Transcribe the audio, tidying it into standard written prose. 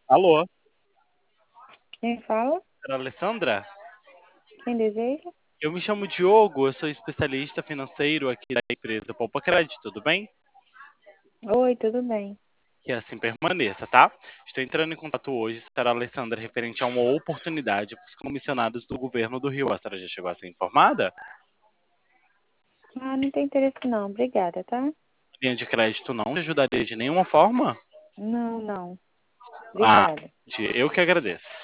Alô, Quem fala? senhora Alessandra? Quem deseja? Eu me chamo Diogo, eu sou especialista financeiro aqui da empresa Poupa Crédito, tudo bem? Oi, tudo bem? Que assim permaneça, tá? Estou entrando em contato hoje, senhora Alessandra, referente a uma oportunidade para os comissionados do governo do Rio. A senhora já chegou a ser informada? Ah, não tem interesse não, obrigada, tá? Linha de crédito não te ajudaria de nenhuma forma? Não, não, Ah, obrigada. eu que agradeço.